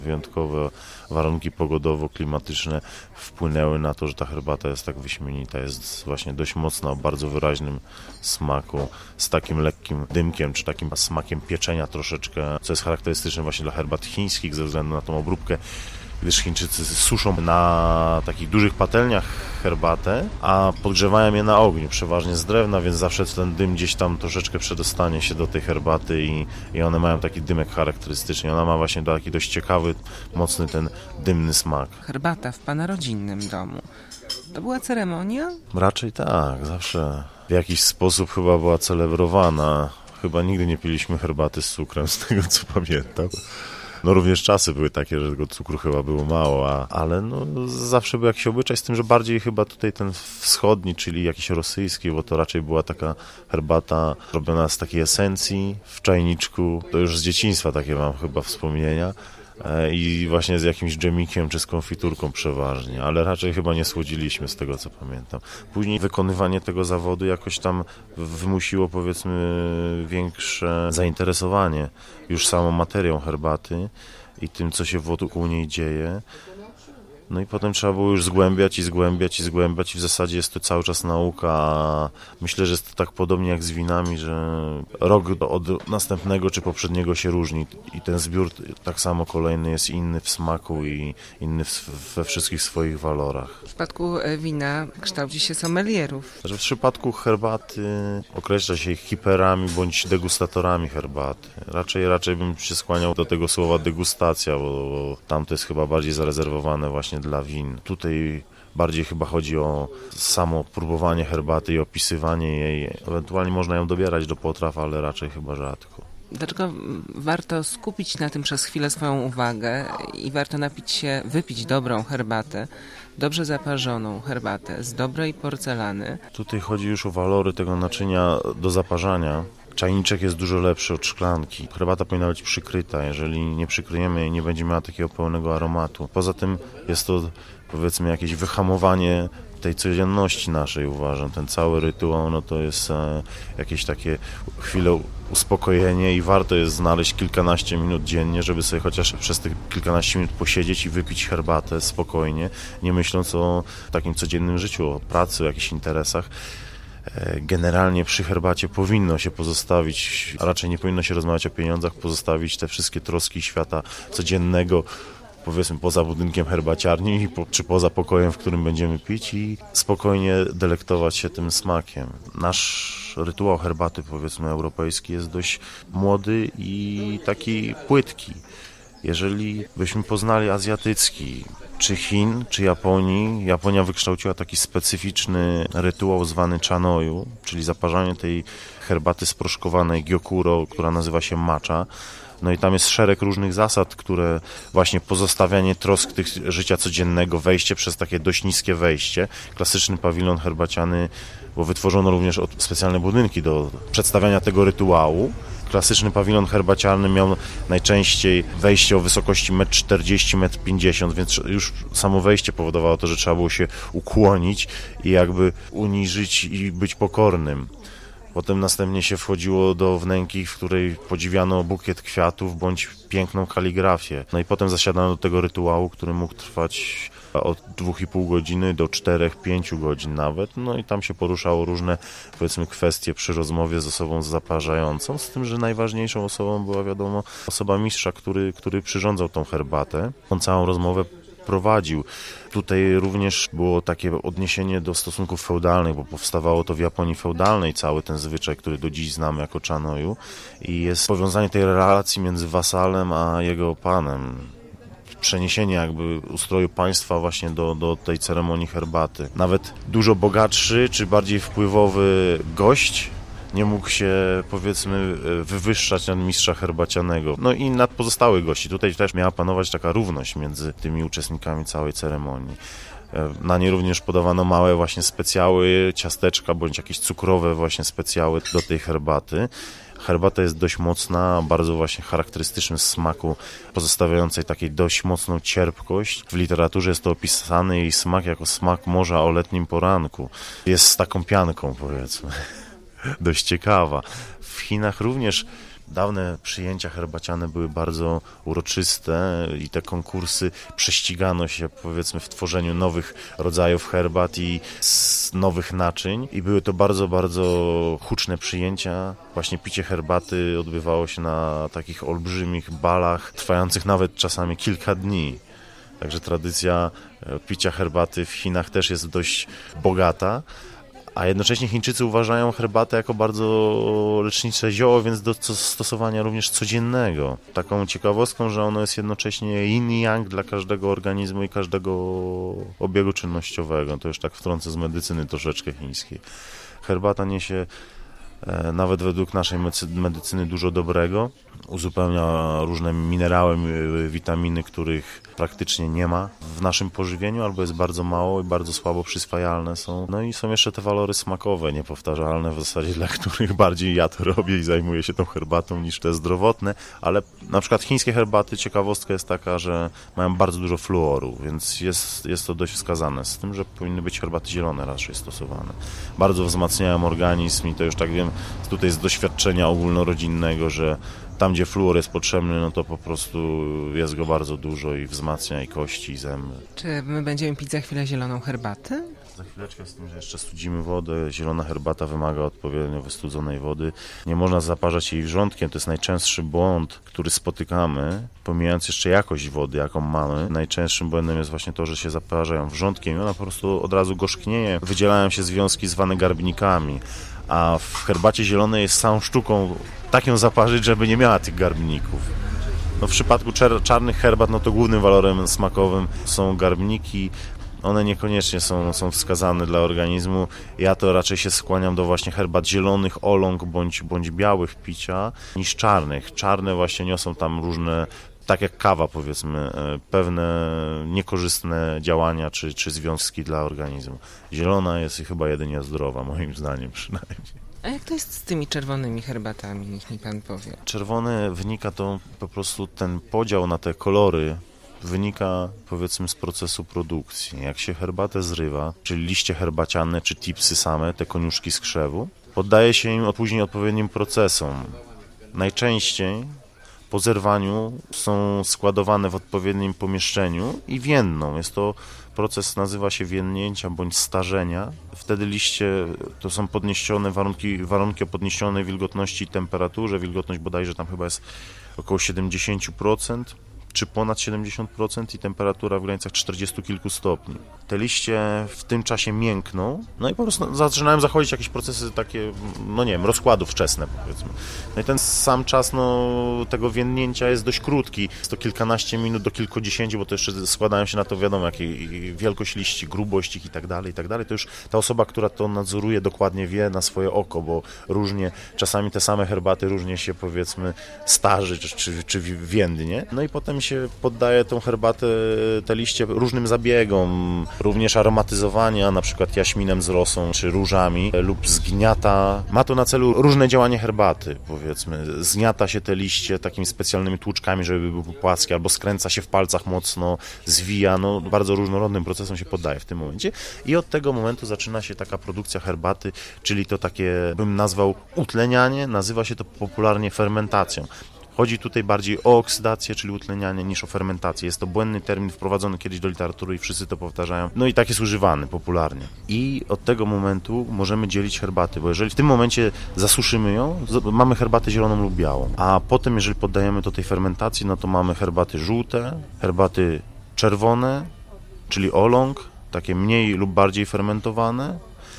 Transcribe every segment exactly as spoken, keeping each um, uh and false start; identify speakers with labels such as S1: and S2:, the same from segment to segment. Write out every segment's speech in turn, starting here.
S1: Wyjątkowe warunki pogodowo-klimatyczne wpłynęły na to, że ta herbata jest tak wyśmienita. Jest właśnie dość mocna, o bardzo wyraźnym smaku, z takim lekkim dymkiem, czy takim smakiem pieczenia troszeczkę, co jest charakterystyczne właśnie dla herbat chińskich ze względu na tą obróbkę, gdyż Chińczycy suszą na takich dużych patelniach herbatę, a podgrzewają je na ogniu, przeważnie z drewna, więc zawsze ten dym gdzieś tam troszeczkę przedostanie się do tej herbaty i, i one mają taki dymek charakterystyczny. Ona ma właśnie taki dość ciekawy, mocny ten dymny smak.
S2: Herbata w pana rodzinnym domu. To była ceremonia?
S1: Raczej tak, zawsze w jakiś sposób chyba była celebrowana. Chyba nigdy nie piliśmy herbaty z cukrem, z tego co pamiętam. No również czasy były takie, że tego cukru chyba było mało, a, ale no zawsze był jakiś obyczaj, z tym, że bardziej chyba tutaj ten wschodni, czyli jakiś rosyjski, bo to raczej była taka herbata robiona z takiej esencji w czajniczku. To już z dzieciństwa takie mam chyba wspomnienia. I właśnie z jakimś dżemikiem czy z konfiturką przeważnie, ale raczej chyba nie słodziliśmy z tego co pamiętam. Później wykonywanie tego zawodu jakoś tam wymusiło powiedzmy większe zainteresowanie już samą materią herbaty i tym co się wokół niej dzieje. No i potem trzeba było już zgłębiać i zgłębiać i zgłębiać i w zasadzie jest to cały czas nauka. Myślę, że jest to tak podobnie jak z winami, że rok od następnego czy poprzedniego się różni i ten zbiór tak samo kolejny jest inny w smaku i inny we wszystkich swoich walorach.
S2: W przypadku wina kształci się sommelierów.
S1: W przypadku herbaty określa się ich hiperami bądź degustatorami herbaty. Raczej, raczej bym się skłaniał do tego słowa degustacja, bo tam to jest chyba bardziej zarezerwowane właśnie dla win. Tutaj bardziej chyba chodzi o samo próbowanie herbaty i opisywanie jej. Ewentualnie można ją dobierać do potraw, ale raczej chyba rzadko.
S2: Dlaczego warto skupić na tym przez chwilę swoją uwagę i warto napić się, wypić dobrą herbatę, dobrze zaparzoną herbatę z dobrej porcelany?
S1: Tutaj chodzi już o walory tego naczynia do zaparzania. Czajniczek jest dużo lepszy od szklanki. Herbata powinna być przykryta. Jeżeli nie przykryjemy jej, nie będzie miała takiego pełnego aromatu. Poza tym jest to, powiedzmy, jakieś wyhamowanie tej codzienności naszej, uważam. Ten cały rytuał, no to jest e, jakieś takie chwilę uspokojenie i warto jest znaleźć kilkanaście minut dziennie, żeby sobie chociaż przez tych kilkanaście minut posiedzieć i wypić herbatę spokojnie, nie myśląc o takim codziennym życiu, o pracy, o jakichś interesach. Generalnie przy herbacie powinno się pozostawić, a raczej nie powinno się rozmawiać o pieniądzach, pozostawić te wszystkie troski świata codziennego, powiedzmy poza budynkiem herbaciarni czy poza pokojem, w którym będziemy pić i spokojnie delektować się tym smakiem. Nasz rytuał herbaty, powiedzmy europejski, jest dość młody i taki płytki. Jeżeli byśmy poznali azjatycki, czy Chin, czy Japonii, Japonia wykształciła taki specyficzny rytuał zwany chanoyu, czyli zaparzanie tej herbaty sproszkowanej gyokuro, która nazywa się matcha. No i tam jest szereg różnych zasad, które właśnie pozostawianie trosk tych życia codziennego, wejście przez takie dość niskie wejście. Klasyczny pawilon herbaciany, bo wytworzono również specjalne budynki do przedstawiania tego rytuału. Klasyczny pawilon herbaciarny miał najczęściej wejście o wysokości metr czterdzieści, metr pięćdziesiąt, więc już samo wejście powodowało to, że trzeba było się ukłonić i jakby uniżyć i być pokornym. Potem następnie się wchodziło do wnęki, w której podziwiano bukiet kwiatów bądź piękną kaligrafię. No i potem zasiadano do tego rytuału, który mógł trwać od dwóch i pół godziny do czterech, pięciu godzin nawet. No i tam się poruszało różne, powiedzmy, kwestie przy rozmowie z osobą zaparzającą, z tym, że najważniejszą osobą była, wiadomo, osoba mistrza, który, który przyrządzał tą herbatę. On całą rozmowę prowadził. Tutaj również było takie odniesienie do stosunków feudalnych, bo powstawało to w Japonii feudalnej, cały ten zwyczaj, który do dziś znamy jako chanoyu i jest powiązanie tej relacji między wasalem a jego panem. Przeniesienie jakby ustroju państwa właśnie do, do tej ceremonii herbaty. Nawet dużo bogatszy czy bardziej wpływowy gość nie mógł się, powiedzmy, wywyższać nad mistrza herbacianego. No i nad pozostałych gości. Tutaj też miała panować taka równość między tymi uczestnikami całej ceremonii. Na nie również podawano małe właśnie specjały, ciasteczka bądź jakieś cukrowe właśnie specjały do tej herbaty. Herbata jest dość mocna, bardzo właśnie charakterystycznym smaku, pozostawiającej takiej dość mocną cierpkość. W literaturze jest to opisany jej smak jako smak morza o letnim poranku. Jest z taką pianką, powiedzmy. Dość ciekawa. W Chinach również Dawne przyjęcia herbaciane były bardzo uroczyste i te konkursy prześcigano się, powiedzmy, w tworzeniu nowych rodzajów herbat i z nowych naczyń i były to bardzo, bardzo huczne przyjęcia. Właśnie picie herbaty odbywało się na takich olbrzymich balach, trwających nawet czasami kilka dni. Także tradycja picia herbaty w Chinach też jest dość bogata. A jednocześnie Chińczycy uważają herbatę jako bardzo lecznicze zioło, więc do stosowania również codziennego. Taką ciekawostką, że ono jest jednocześnie yin i yang dla każdego organizmu i każdego obiegu czynnościowego. To już tak wtrącę z medycyny troszeczkę chińskiej. Herbata niesie nawet według naszej medycyny dużo dobrego. Uzupełnia różne minerały, witaminy, których praktycznie nie ma w naszym pożywieniu, albo jest bardzo mało i bardzo słabo przyswajalne są. No i są jeszcze te walory smakowe, niepowtarzalne w zasadzie, dla których bardziej ja to robię i zajmuję się tą herbatą niż te zdrowotne, ale na przykład chińskie herbaty, ciekawostka jest taka, że mają bardzo dużo fluoru, więc jest, jest to dość wskazane, z tym, że powinny być herbaty zielone raczej stosowane. Bardzo wzmacniają organizm i to już tak wiem tutaj z doświadczenia ogólnorodzinnego, że tam, gdzie fluor jest potrzebny, no to po prostu jest go bardzo dużo i wzmacnia i kości, i zęby.
S2: Czy my będziemy pić za chwilę zieloną herbatę?
S1: Za chwileczkę, z tym, że jeszcze studzimy wodę. Zielona herbata wymaga odpowiednio wystudzonej wody. Nie można zaparzać jej wrzątkiem. To jest najczęstszy błąd, który spotykamy, pomijając jeszcze jakość wody, jaką mamy. Najczęstszym błędem jest właśnie to, że się zaparzają wrzątkiem i ona po prostu od razu gorzknieje. Wydzielają się związki zwane garbnikami. A w herbacie zielonej jest całą sztuką tak ją zaparzyć, żeby nie miała tych garbników. No w przypadku czer- czarnych herbat, no to głównym walorem smakowym są garbniki. One niekoniecznie są, są wskazane dla organizmu. Ja to raczej się skłaniam do właśnie herbat zielonych, oląg bądź, bądź białych picia niż czarnych. Czarne właśnie niosą tam różne, tak jak kawa powiedzmy, pewne niekorzystne działania czy, czy związki dla organizmu. Zielona jest chyba jedynie zdrowa, moim zdaniem przynajmniej.
S2: A jak to jest z tymi czerwonymi herbatami, niech mi pan powie?
S1: Czerwone wynika to po prostu ten podział na te kolory, wynika powiedzmy z procesu produkcji. Jak się herbatę zrywa, czyli liście herbaciane, czy tipsy same, te koniuszki z krzewu, poddaje się im później odpowiednim procesom. Najczęściej po zerwaniu są składowane w odpowiednim pomieszczeniu i więdną. Jest to proces, nazywa się więdnięcia bądź starzenia. Wtedy liście to są podniesione warunki, warunki o podniesionej wilgotności i temperaturze. Wilgotność bodajże tam chyba jest około siedemdziesiąt procent. Czy ponad siedemdziesiąt procent i temperatura w granicach czterdziestu kilku stopni. Te liście w tym czasie miękną, no i po prostu zaczynają zachodzić jakieś procesy takie, no nie wiem, rozkładu wczesne powiedzmy. No i ten sam czas no, tego więdnięcia jest dość krótki. Jest to kilkanaście minut do kilkudziesięciu, bo to jeszcze składają się na to wiadomo, jakie wielkość liści, grubość ich i tak dalej, i tak dalej. To już ta osoba, która to nadzoruje, dokładnie wie na swoje oko, bo różnie, czasami te same herbaty różnie się powiedzmy starzy, czy, czy, czy więdnie. No i potem się poddaje tą herbatę, te liście różnym zabiegom, również aromatyzowania, na przykład jaśminem z rosą, czy różami, lub zgniata. Ma to na celu różne działanie herbaty, powiedzmy. Zgniata się te liście takimi specjalnymi tłuczkami, żeby były płaskie, albo skręca się w palcach mocno, zwija, no bardzo różnorodnym procesom się poddaje w tym momencie. I od tego momentu zaczyna się taka produkcja herbaty, czyli to takie, bym nazwał utlenianie, nazywa się to popularnie fermentacją. Chodzi tutaj bardziej o oksydację, czyli utlenianie, niż o fermentację. Jest to błędny termin wprowadzony kiedyś do literatury i wszyscy to powtarzają. No i tak jest używany popularnie. I od tego momentu możemy dzielić herbaty, bo jeżeli w tym momencie zasuszymy ją, mamy herbatę zieloną lub białą. A potem, jeżeli poddajemy to tej fermentacji, no to mamy herbaty żółte, herbaty czerwone, czyli oląg, takie mniej lub bardziej fermentowane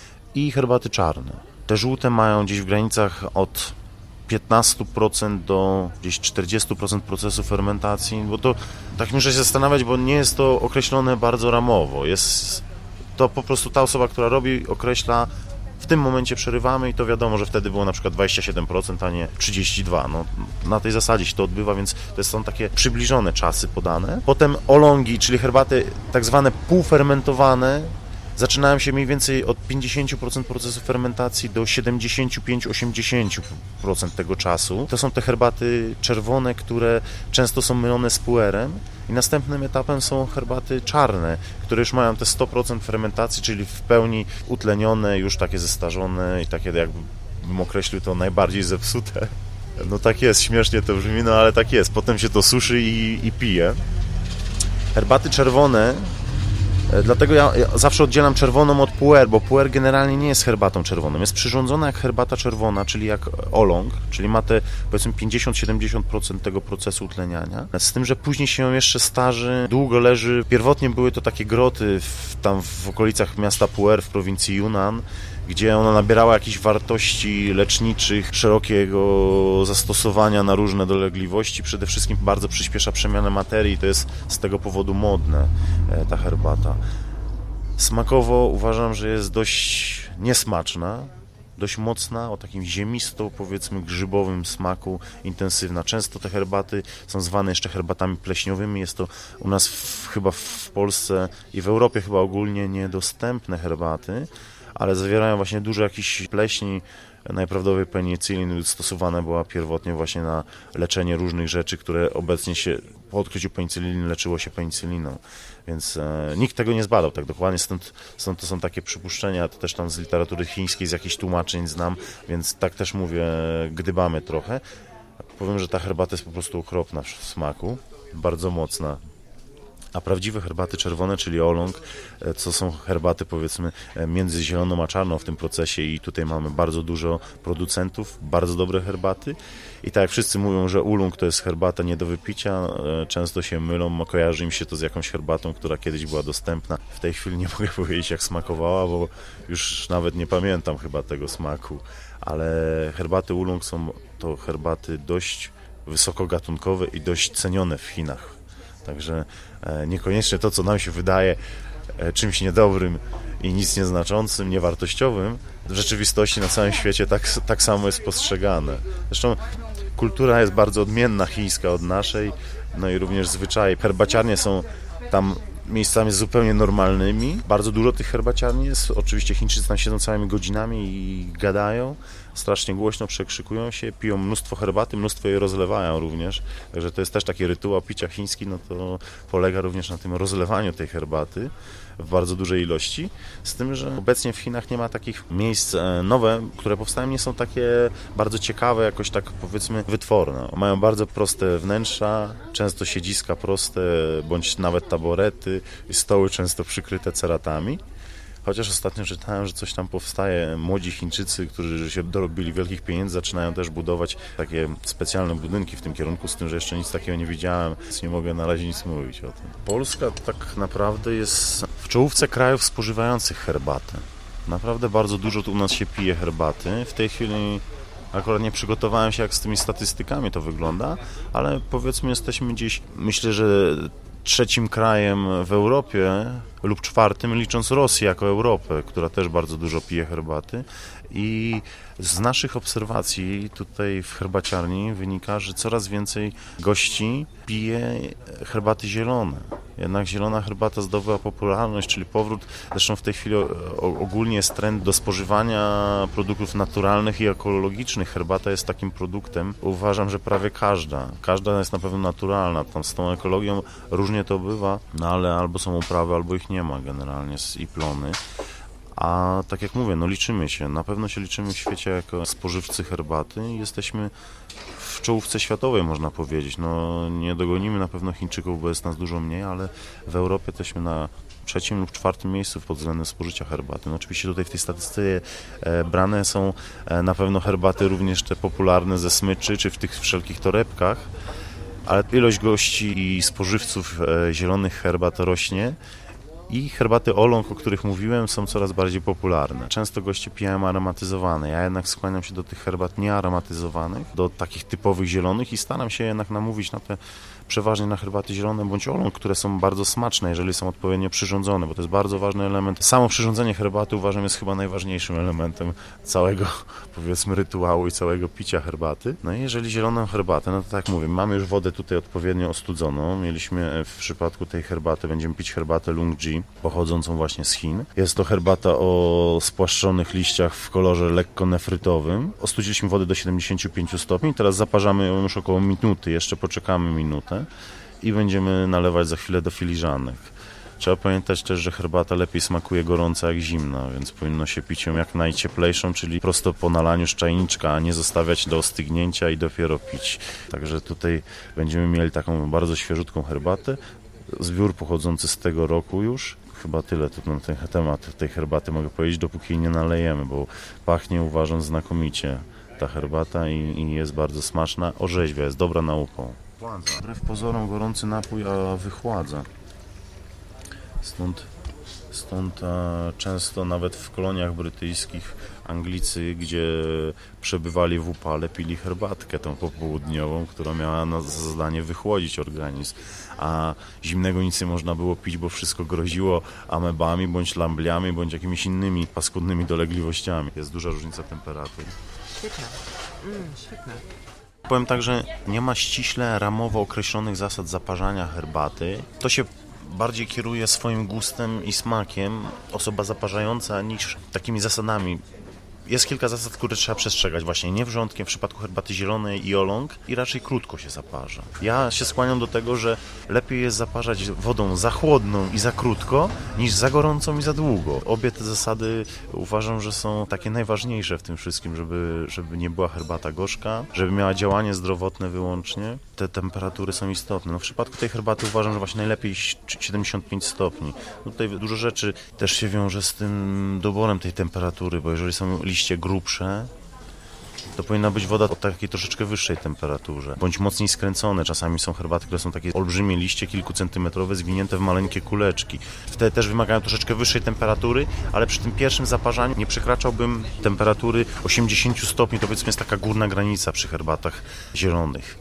S1: i herbaty czarne. Te żółte mają gdzieś w granicach od piętnaście procent do gdzieś czterdzieści procent procesu fermentacji, bo to tak muszę się zastanawiać, bo nie jest to określone bardzo ramowo. Jest to po prostu ta osoba, która robi, określa, w tym momencie przerywamy i to wiadomo, że wtedy było na przykład dwadzieścia siedem procent, a nie trzydzieści dwa procent. No, na tej zasadzie się to odbywa, więc to są takie przybliżone czasy podane. Potem olągi, czyli herbaty tak zwane półfermentowane, zaczynają się mniej więcej od pięćdziesiąt procent procesu fermentacji do siedemdziesiąt pięć do osiemdziesięciu procent tego czasu. To są te herbaty czerwone, które często są mylone z puerem. I następnym etapem są herbaty czarne, które już mają te sto procent fermentacji, czyli w pełni utlenione, już takie zestarzone i takie, jakbym określił to, najbardziej zepsute. No tak jest, śmiesznie to brzmi, no ale tak jest. Potem się to suszy i, i pije. Herbaty czerwone, dlatego ja, ja zawsze oddzielam czerwoną od puer, bo puer generalnie nie jest herbatą czerwoną. Jest przyrządzona jak herbata czerwona, czyli jak oolong, czyli ma te powiedzmy pięćdziesiąt do siedemdziesięciu procent tego procesu utleniania. Z tym, że później się ją jeszcze starzy, długo leży. Pierwotnie były to takie groty w, tam w okolicach miasta Puer w prowincji Yunnan, gdzie ona nabierała jakichś wartości leczniczych, szerokiego zastosowania na różne dolegliwości. Przede wszystkim bardzo przyspiesza przemianę materii, to jest z tego powodu modne, ta herbata. Smakowo uważam, że jest dość niesmaczna, dość mocna, o takim ziemisto, powiedzmy grzybowym smaku, intensywna. Często te herbaty są zwane jeszcze herbatami pleśniowymi. Jest to u nas w, chyba w Polsce i w Europie chyba ogólnie niedostępne herbaty, ale zawierają właśnie dużo jakichś pleśni. Najprawdopodobniej penicillin stosowana była pierwotnie właśnie na leczenie różnych rzeczy, które obecnie się po odkryciu penicilliny leczyło się penicylliną. Więc e, nikt tego nie zbadał tak dokładnie, stąd, stąd to są takie przypuszczenia, to też tam z literatury chińskiej, z jakichś tłumaczeń znam, więc tak też mówię, gdybamy trochę. Powiem, że ta herbata jest po prostu okropna w smaku, bardzo mocna. A prawdziwe herbaty czerwone, czyli oolong, to są herbaty powiedzmy między zieloną a czarną w tym procesie i tutaj mamy bardzo dużo producentów, bardzo dobre herbaty i tak jak wszyscy mówią, że oolong to jest herbata nie do wypicia, często się mylą, kojarzy im się to z jakąś herbatą, która kiedyś była dostępna. W tej chwili nie mogę powiedzieć jak smakowała, bo już nawet nie pamiętam chyba tego smaku, ale herbaty oolong są to herbaty dość wysokogatunkowe i dość cenione w Chinach. Także niekoniecznie to, co nam się wydaje czymś niedobrym i nic nieznaczącym, niewartościowym, w rzeczywistości na całym świecie tak, tak samo jest postrzegane. Zresztą kultura jest bardzo odmienna chińska od naszej, no i również zwyczaje. Herbaciarnie są tam miejscami zupełnie normalnymi. Bardzo dużo tych herbaciarni jest. Oczywiście Chińczycy tam siedzą całymi godzinami i gadają. Strasznie głośno przekrzykują się, piją mnóstwo herbaty, mnóstwo jej rozlewają również. Także to jest też taki rytuał picia chiński, no to polega również na tym rozlewaniu tej herbaty w bardzo dużej ilości. Z tym, że obecnie w Chinach nie ma takich miejsc nowe, które powstają, nie są takie bardzo ciekawe, jakoś tak powiedzmy wytworne. Mają bardzo proste wnętrza, często siedziska proste, bądź nawet taborety, stoły często przykryte ceratami. Chociaż ostatnio czytałem, że coś tam powstaje, młodzi Chińczycy, którzy się dorobili wielkich pieniędzy, zaczynają też budować takie specjalne budynki w tym kierunku, z tym, że jeszcze nic takiego nie widziałem, więc nie mogę na razie nic mówić o tym. Polska tak naprawdę jest w czołówce krajów spożywających herbatę. Naprawdę bardzo dużo tu u nas się pije herbaty. W tej chwili akurat nie przygotowałem się, jak z tymi statystykami to wygląda, ale powiedzmy jesteśmy gdzieś, myślę, że trzecim krajem w Europie lub czwartym, licząc Rosję jako Europę, która też bardzo dużo pije herbaty. I z naszych obserwacji tutaj w herbaciarni wynika, że coraz więcej gości pije herbaty zielone. Jednak zielona herbata zdobyła popularność, czyli powrót. Zresztą w tej chwili ogólnie jest trend do spożywania produktów naturalnych i ekologicznych. Herbata jest takim produktem. Uważam, że prawie każda. Każda jest na pewno naturalna. Tam z tą ekologią różnie to bywa, no ale albo są uprawy, albo ich nie ma generalnie i plony. A tak jak mówię, no liczymy się, na pewno się liczymy w świecie jako spożywcy herbaty i jesteśmy w czołówce światowej, można powiedzieć. No nie dogonimy na pewno Chińczyków, bo jest nas dużo mniej, ale w Europie jesteśmy na trzecim lub czwartym miejscu pod względem spożycia herbaty. No oczywiście tutaj w tej statystyce e, brane są e, na pewno herbaty również te popularne ze smyczy, czy w tych wszelkich torebkach, ale ilość gości i spożywców e, zielonych herbat rośnie. I herbaty oolong, o których mówiłem, są coraz bardziej popularne. Często goście piją aromatyzowane. Ja jednak skłaniam się do tych herbat niearomatyzowanych, do takich typowych zielonych i staram się jednak namówić na te przeważnie na herbaty zielone bądź oolong, które są bardzo smaczne, jeżeli są odpowiednio przyrządzone, bo to jest bardzo ważny element. Samo przyrządzenie herbaty uważam jest chyba najważniejszym elementem całego, powiedzmy, rytuału i całego picia herbaty. No i jeżeli zieloną herbatę, no to tak mówię, mamy już wodę tutaj odpowiednio ostudzoną. Mieliśmy w przypadku tej herbaty, będziemy pić herbatę Lungji, pochodzącą właśnie z Chin. Jest to herbata o spłaszczonych liściach w kolorze lekko nefrytowym. Ostudziliśmy wodę do siedemdziesięciu pięciu stopni, teraz zaparzamy ją już około minuty, jeszcze poczekamy minutę i będziemy nalewać za chwilę do filiżanek. Trzeba pamiętać też, że herbata lepiej smakuje gorąca jak zimna, więc powinno się pić ją jak najcieplejszą, czyli prosto po nalaniu z czajniczka, a nie zostawiać do ostygnięcia i dopiero pić. Także tutaj będziemy mieli taką bardzo świeżutką herbatę. Zbiór pochodzący z tego roku już. Chyba tyle tu na ten temat tej herbaty mogę powiedzieć, dopóki jej nie nalejemy, bo pachnie, uważam, znakomicie ta herbata i, i jest bardzo smaczna. Orzeźwia, jest dobra na upał. Wbrew pozorom gorący napój, a wychładza. Stąd, stąd a, często nawet w koloniach brytyjskich Anglicy, gdzie przebywali w upale, pili herbatkę tą popołudniową, która miała na zadanie wychłodzić organizm, a zimnego nic nie można było pić, bo wszystko groziło amebami, bądź lambliami, bądź jakimiś innymi paskudnymi dolegliwościami. Jest duża różnica temperatury.
S2: Świetne. Mm, świetne.
S1: Powiem tak, że nie ma ściśle ramowo określonych zasad zaparzania herbaty. To się bardziej kieruje swoim gustem i smakiem osoba zaparzająca niż takimi zasadami. Jest kilka zasad, które trzeba przestrzegać. Właśnie nie wrzątkiem w przypadku herbaty zielonej i oolong i raczej krótko się zaparza. Ja się skłaniam do tego, że lepiej jest zaparzać wodą za chłodną i za krótko, niż za gorącą i za długo. Obie te zasady uważam, że są takie najważniejsze w tym wszystkim, żeby, żeby nie była herbata gorzka, żeby miała działanie zdrowotne wyłącznie. Te temperatury są istotne. No w przypadku tej herbaty uważam, że właśnie najlepiej siedemdziesiąt pięć stopni. Tutaj dużo rzeczy też się wiąże z tym doborem tej temperatury, bo jeżeli są liście grubsze, to powinna być woda o takiej troszeczkę wyższej temperaturze, bądź mocniej skręcone. Czasami są herbaty, które są takie olbrzymie liście, kilkucentymetrowe, zwinięte w maleńkie kuleczki. Wtedy też wymagają troszeczkę wyższej temperatury, ale przy tym pierwszym zaparzaniu nie przekraczałbym temperatury osiemdziesiąt stopni, to powiedzmy jest taka górna granica przy herbatach zielonych.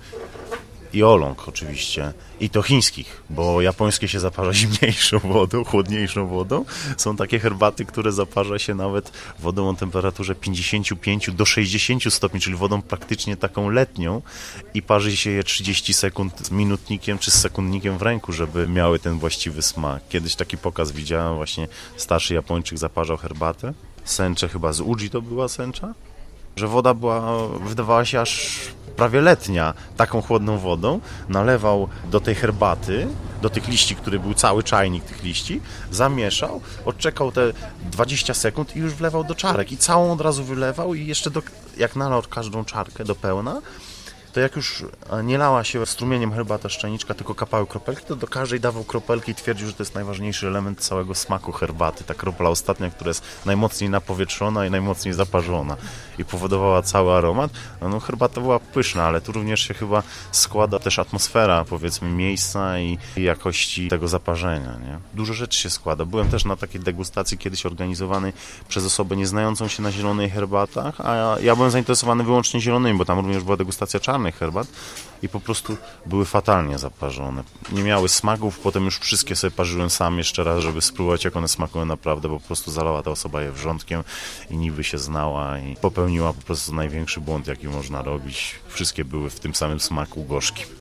S1: I oolong oczywiście, i to chińskich, bo japońskie się zaparza zimniejszą wodą, chłodniejszą wodą. Są takie herbaty, które zaparza się nawet wodą o temperaturze pięćdziesiąt pięć do sześćdziesięciu stopni, czyli wodą praktycznie taką letnią i parzy się je trzydzieści sekund z minutnikiem czy z sekundnikiem w ręku, żeby miały ten właściwy smak. Kiedyś taki pokaz widziałem, właśnie starszy Japończyk zaparzał herbatę. Sencze chyba z Uji to była sencza? Że woda była, wydawała się aż prawie letnia, taką chłodną wodą, nalewał do tej herbaty, do tych liści, który był cały czajnik tych liści, zamieszał, odczekał te dwadzieścia sekund i już wlewał do czarek i całą od razu wylewał i jeszcze do, jak nalał każdą czarkę do pełna, to jak już nie lała się strumieniem herbata z czajniczka, tylko kapały kropelki, to do każdej dawał kropelki i twierdził, że to jest najważniejszy element całego smaku herbaty. Ta kropla ostatnia, która jest najmocniej napowietrzona i najmocniej zaparzona i powodowała cały aromat. No herbata była pyszna, ale tu również się chyba składa też atmosfera, powiedzmy, miejsca i jakości tego zaparzenia, nie? Dużo rzeczy się składa. Byłem też na takiej degustacji kiedyś organizowanej przez osobę nieznającą się na zielonej herbatach, a ja, ja byłem zainteresowany wyłącznie zielonymi, bo tam również była degustacja czarnych herbat i po prostu były fatalnie zaparzone. Nie miały smaków, potem już wszystkie sobie parzyłem sam jeszcze raz, żeby spróbować, jak one smakują naprawdę, bo po prostu zalała ta osoba je wrzątkiem i niby się znała i popełniła po prostu największy błąd, jaki można robić. Wszystkie były w tym samym smaku gorzkim.